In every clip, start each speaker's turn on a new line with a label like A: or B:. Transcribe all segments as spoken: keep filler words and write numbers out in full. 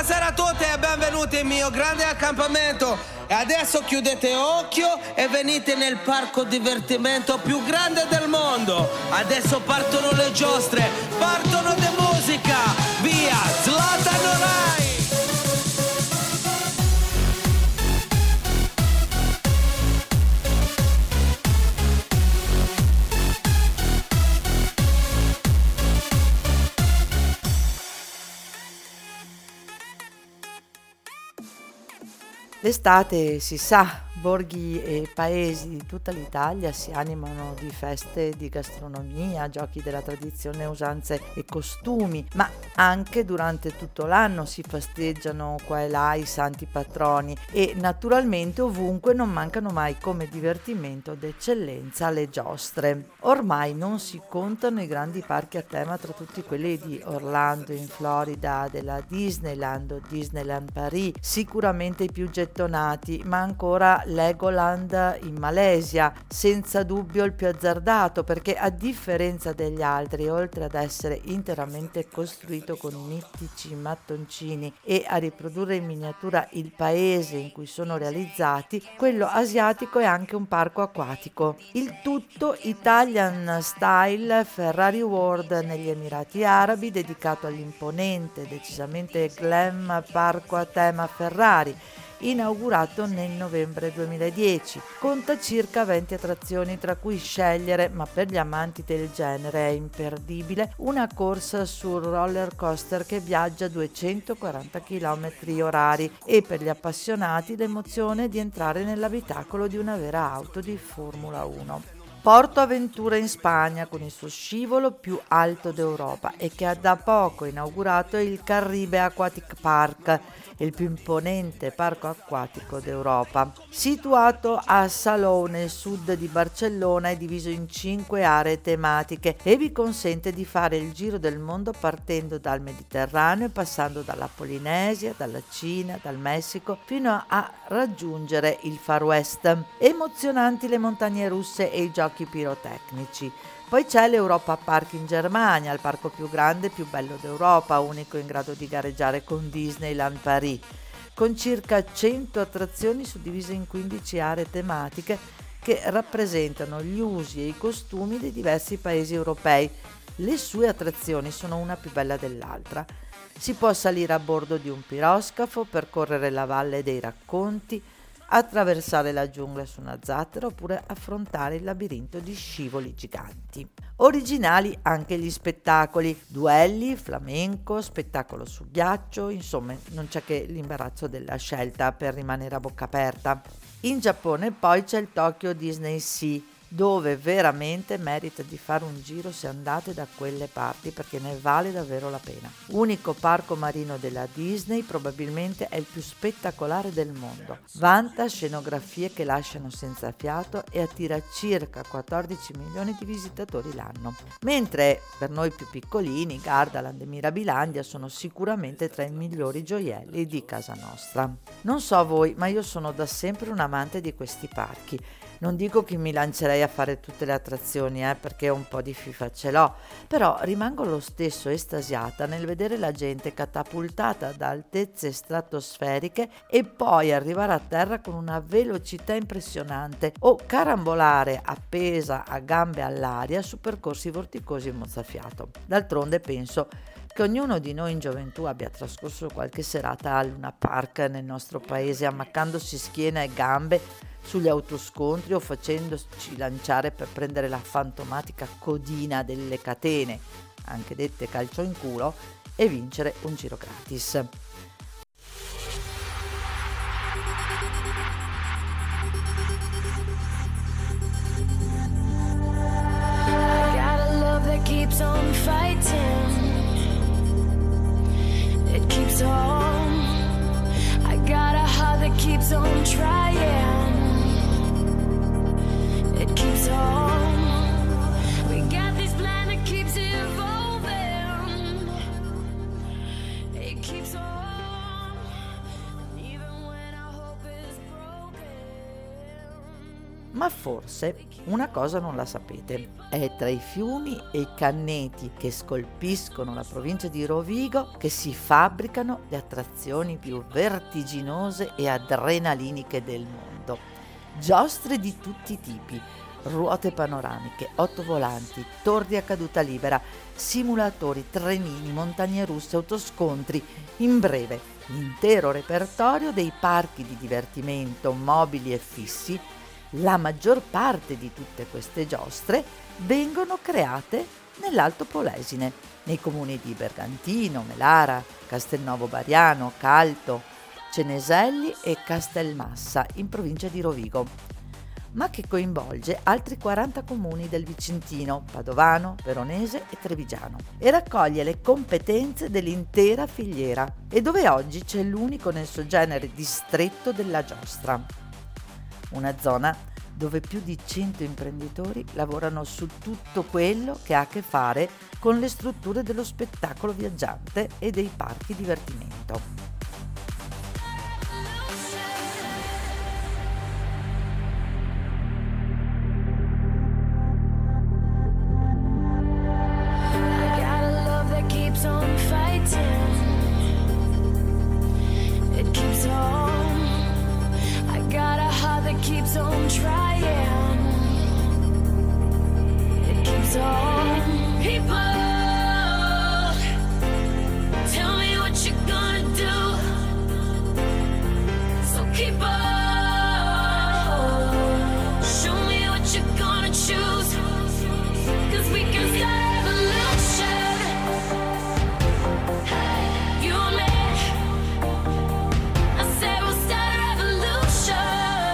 A: Buonasera a tutti e benvenuti al mio grande accampamento. E adesso chiudete occhio e venite nel parco divertimento più grande del mondo. Adesso partono le giostre, partono di musica. Via Zlatan Rai!
B: L'estate, si sa, borghi e paesi di tutta l'Italia si animano di feste di gastronomia, giochi della tradizione, usanze e costumi, ma anche durante tutto l'anno si festeggiano qua e là i santi patroni e naturalmente ovunque non mancano mai come divertimento d'eccellenza le giostre. Ormai non si contano i grandi parchi a tema, tra tutti quelli di Orlando in Florida, della Disneyland o Disneyland Paris, sicuramente i più gettonati, ma ancora Legoland in Malesia, senza dubbio il più azzardato, perché a differenza degli altri, oltre ad essere interamente costruito con i mitici mattoncini e a riprodurre in miniatura il paese in cui sono realizzati, quello asiatico è anche un parco acquatico. Il tutto Italian Style Ferrari World negli Emirati Arabi, dedicato all'imponente, decisamente glam parco a tema Ferrari, inaugurato nel novembre duemiladieci. Conta circa venti attrazioni, tra cui scegliere, ma per gli amanti del genere è imperdibile, una corsa sul roller coaster che viaggia a duecentoquaranta chilometri orari e per gli appassionati l'emozione di entrare nell'abitacolo di una vera auto di Formula uno. Porto Aventura in Spagna, con il suo scivolo più alto d'Europa, e che ha da poco inaugurato il Carribe Aquatic Park, il più imponente parco acquatico d'Europa. Situato a Salou, nel sud di Barcellona, è diviso in cinque aree tematiche e vi consente di fare il giro del mondo partendo dal Mediterraneo e passando dalla Polinesia, dalla Cina, dal Messico, fino a raggiungere il Far West. Emozionanti le montagne russe e i giochi pirotecnici. Poi c'è l'Europa Park in Germania, il parco più grande e più bello d'Europa, unico in grado di gareggiare con Disneyland Paris, con circa cento attrazioni suddivise in quindici aree tematiche che rappresentano gli usi e i costumi dei diversi paesi europei. Le sue attrazioni sono una più bella dell'altra. Si può salire a bordo di un piroscafo, percorrere la Valle dei Racconti, attraversare la giungla su una zattera oppure affrontare il labirinto di scivoli giganti. Originali anche gli spettacoli, duelli, flamenco, spettacolo su ghiaccio, insomma non c'è che l'imbarazzo della scelta per rimanere a bocca aperta. In Giappone poi c'è il Tokyo Disney Sea, dove veramente merita di fare un giro se andate da quelle parti, perché ne vale davvero la pena. Unico parco marino della Disney, probabilmente è il più spettacolare del mondo. Vanta scenografie che lasciano senza fiato e attira circa quattordici milioni di visitatori l'anno. Mentre per noi più piccolini, Gardaland e Mirabilandia sono sicuramente tra i migliori gioielli di casa nostra. Non so voi, ma io sono da sempre un amante di questi parchi. Non dico che mi lancerei a fare tutte le attrazioni, eh, perché un po' di fifa ce l'ho, però rimango lo stesso estasiata nel vedere la gente catapultata da altezze stratosferiche e poi arrivare a terra con una velocità impressionante o carambolare appesa a gambe all'aria su percorsi vorticosi e mozzafiato. D'altronde penso che ognuno di noi in gioventù abbia trascorso qualche serata al Luna Park nel nostro paese, ammaccandosi schiena e gambe sugli autoscontri o facendoci lanciare per prendere la fantomatica codina delle catene, anche dette calcio in culo, e vincere un giro gratis.
C: Keeps on fighting, it keeps on. I got a heart that keeps on trying, it keeps on. We got this plan that keeps evolving, it keeps on. Even when our hope is broken.
B: Ma forse una cosa non la sapete: è tra i fiumi e i canneti che scolpiscono la provincia di Rovigo che si fabbricano le attrazioni più vertiginose e adrenaliniche del mondo. Giostre di tutti i tipi, ruote panoramiche, ottovolanti, torri a caduta libera, simulatori, trenini, montagne russe, autoscontri, in breve, l'intero repertorio dei parchi di divertimento mobili e fissi. La maggior parte di tutte queste giostre vengono create nell'Alto Polesine, nei comuni di Bergantino, Melara, Castelnuovo Bariano, Calto, Ceneselli e Castelmassa, in provincia di Rovigo, ma che coinvolge altri quaranta comuni del Vicentino, Padovano, Veronese e Trevigiano, e raccoglie le competenze dell'intera filiera, e dove oggi c'è l'unico nel suo genere distretto della giostra. Una zona dove più di cento imprenditori lavorano su tutto quello che ha a che fare con le strutture dello spettacolo viaggiante e dei parchi divertimento.
C: Keeps on trying. It keeps on. People, tell me what you're gonna do. So keep on. Show me what you're gonna choose. 'Cause we can start revolution. You and me. I said we'll start a revolution.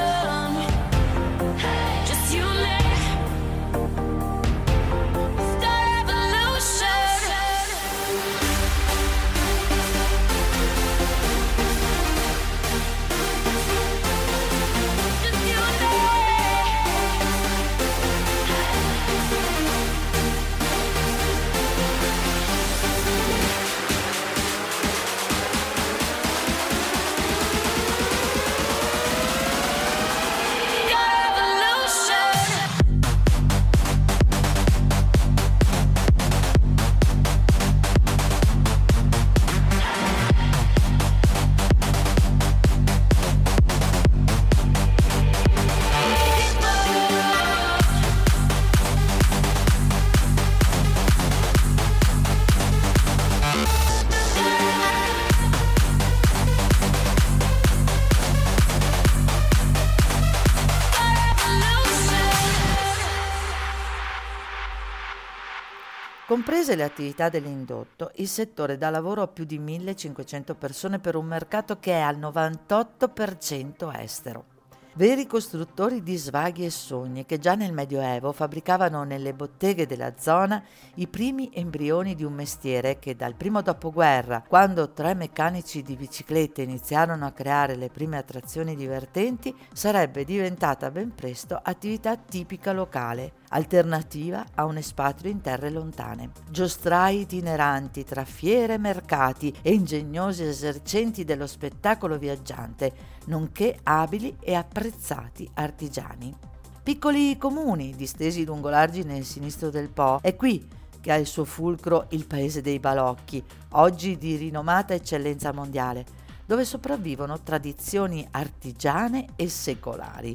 B: Comprese le attività dell'indotto, il settore dà lavoro a più di millecinquecento persone per un mercato che è al novantotto per cento estero. Veri costruttori di svaghi e sogni che già nel Medioevo fabbricavano nelle botteghe della zona i primi embrioni di un mestiere che dal primo dopoguerra, quando tre meccanici di biciclette iniziarono a creare le prime attrazioni divertenti, sarebbe diventata ben presto attività tipica locale, alternativa a un espatrio in terre lontane. Giostrai itineranti tra fiere, mercati e ingegnosi esercenti dello spettacolo viaggiante, nonché abili e apprezzati artigiani. Piccoli comuni distesi lungo l'argine e sinistro del Po, è qui che ha il suo fulcro il paese dei balocchi, oggi di rinomata eccellenza mondiale, dove sopravvivono tradizioni artigiane e secolari.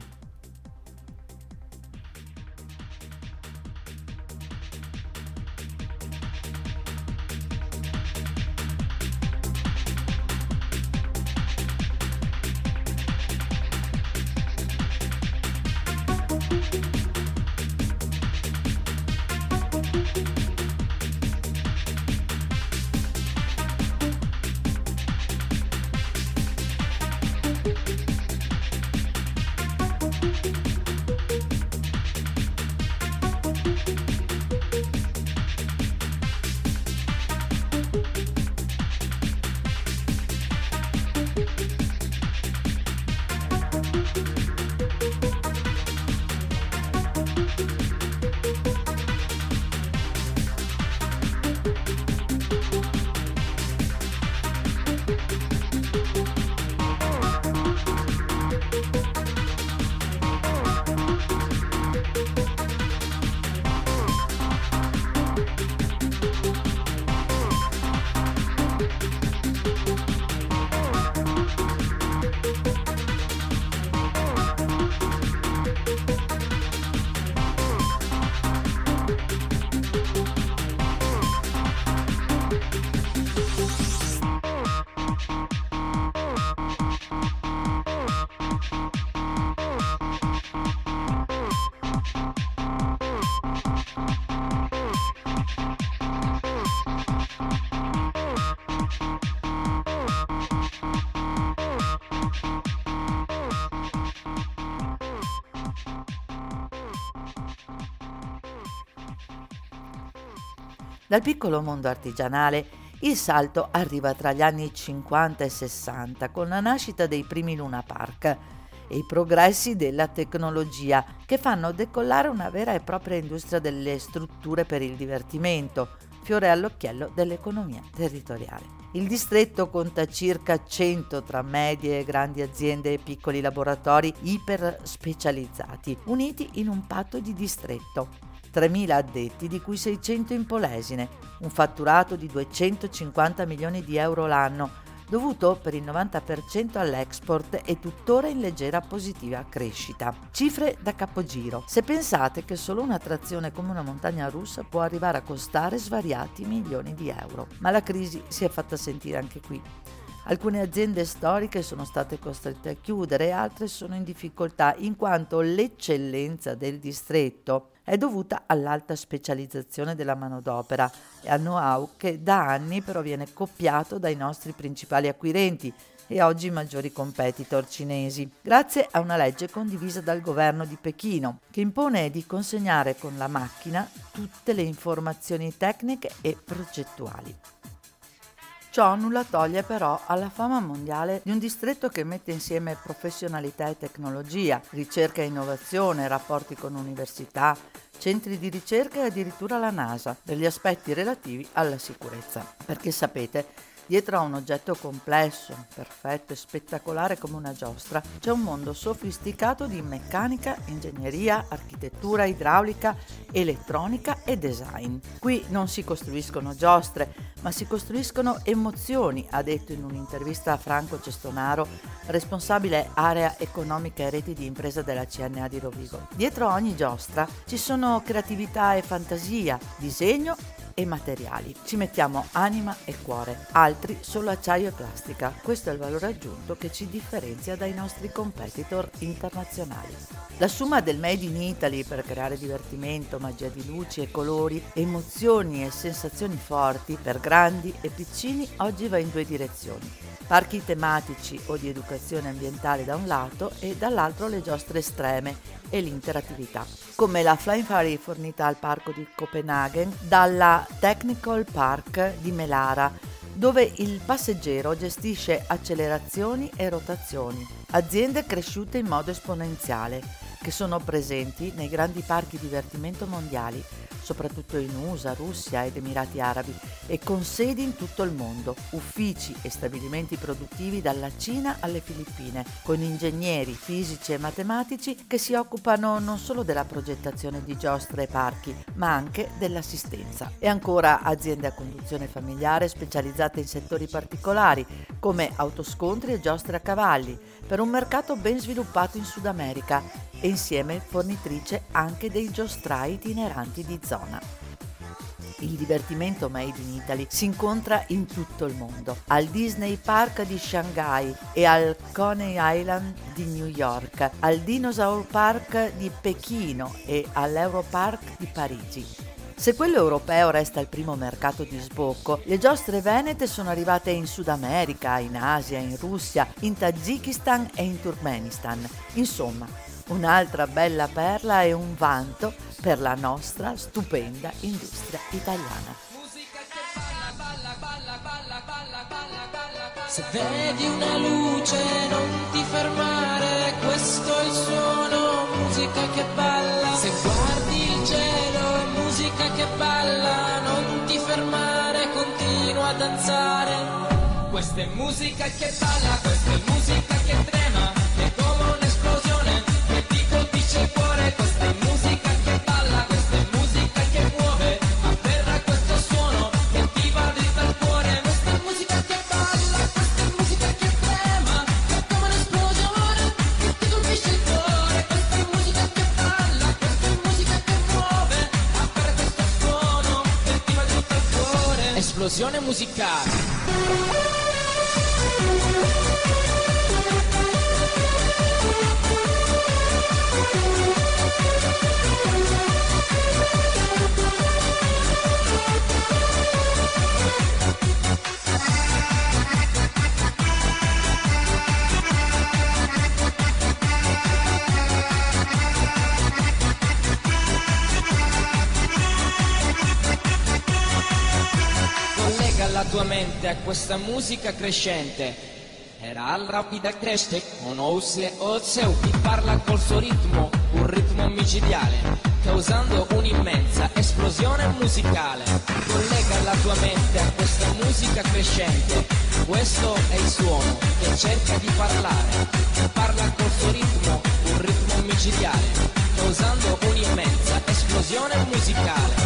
B: Dal piccolo mondo artigianale il salto arriva tra gli anni cinquanta e sessanta con la nascita dei primi Luna Park e i progressi della tecnologia che fanno decollare una vera e propria industria delle strutture per il divertimento, fiore all'occhiello dell'economia territoriale. Il distretto conta circa cento tra medie e grandi aziende e piccoli laboratori iper specializzati, uniti in un patto di distretto. tremila addetti, di cui seicento in Polesine, un fatturato di duecentocinquanta milioni di euro l'anno, dovuto per il novanta per cento all'export e tuttora in leggera positiva crescita. Cifre da capogiro, se pensate che solo un'attrazione come una montagna russa può arrivare a costare svariati milioni di euro. Ma la crisi si è fatta sentire anche qui. Alcune aziende storiche sono state costrette a chiudere e altre sono in difficoltà in quanto l'eccellenza del distretto è dovuta all'alta specializzazione della manodopera e al know-how che da anni però viene copiato dai nostri principali acquirenti e oggi maggiori competitor cinesi, grazie a una legge condivisa dal governo di Pechino che impone di consegnare con la macchina tutte le informazioni tecniche e progettuali. Ciò nulla toglie però alla fama mondiale di un distretto che mette insieme professionalità e tecnologia, ricerca e innovazione, rapporti con università, centri di ricerca e addirittura la NASA, per gli aspetti relativi alla sicurezza. Perché sapete, dietro a un oggetto complesso, perfetto e spettacolare come una giostra, c'è un mondo sofisticato di meccanica, ingegneria, architettura, idraulica, elettronica e design. Qui non si costruiscono giostre, ma si costruiscono emozioni, ha detto in un'intervista a Franco Cestonaro, responsabile area economica e reti di impresa della C N A di Rovigo. Dietro ogni giostra ci sono creatività e fantasia, disegno e materiali. Ci mettiamo anima e cuore, altri solo acciaio e plastica. Questo è il valore aggiunto che ci differenzia dai nostri competitor internazionali. La somma del Made in Italy per creare divertimento, magia di luci e colori, emozioni e sensazioni forti per grandi e piccini oggi va in due direzioni. Parchi tematici o di educazione ambientale da un lato e dall'altro le giostre estreme e l'interattività, come la Flying Furry fornita al parco di Copenaghen dalla Technical Park di Melara, dove il passeggero gestisce accelerazioni e rotazioni, aziende cresciute in modo esponenziale, che sono presenti nei grandi parchi divertimento mondiali, soprattutto in U S A, Russia ed Emirati Arabi, e con sedi in tutto il mondo, uffici e stabilimenti produttivi dalla Cina alle Filippine, con ingegneri, fisici e matematici che si occupano non solo della progettazione di giostre e parchi, ma anche dell'assistenza. E ancora aziende a conduzione familiare specializzate in settori particolari, come autoscontri e giostre a cavalli, per un mercato ben sviluppato in Sud America e insieme fornitrice anche dei giostrai itineranti di zona. Il divertimento Made in Italy si incontra in tutto il mondo, al Disney Park di Shanghai e al Coney Island di New York, al Dinosaur Park di Pechino e all'Europark di Parigi. Se quello europeo resta il primo mercato di sbocco, le giostre venete sono arrivate in Sud America, in Asia, in Russia, in Tagikistan e in Turkmenistan. Insomma, un'altra bella perla e un vanto per la nostra stupenda industria italiana.
D: Se vedi una luce non ti fermare, questo è il suono, musica che balla. Se guardi il cielo è musica che balla, non ti fermare, continua a danzare. Questa è musica che balla, questa è musica che trema, è come un'esplosione che ti colpisce il cuore. Questa è musica che balla, questa è musica che muove, afferra questo suono che ti va dritto al cuore. Questa è musica che balla, questa è musica che trema, è come un'esplosione che ti colpisce il cuore. Questa è musica che balla, questa è musica che muove, afferra questo suono che ti va dritto al cuore. Esplosione musicale. tua mente a questa musica crescente. Era al rapida cresce con ose o seu chi parla col suo ritmo, un ritmo micidiale, causando un'immensa esplosione musicale. Collega la tua mente a questa musica crescente, questo è il suono che cerca di parlare, parla col suo ritmo, un ritmo micidiale, causando un'immensa esplosione musicale.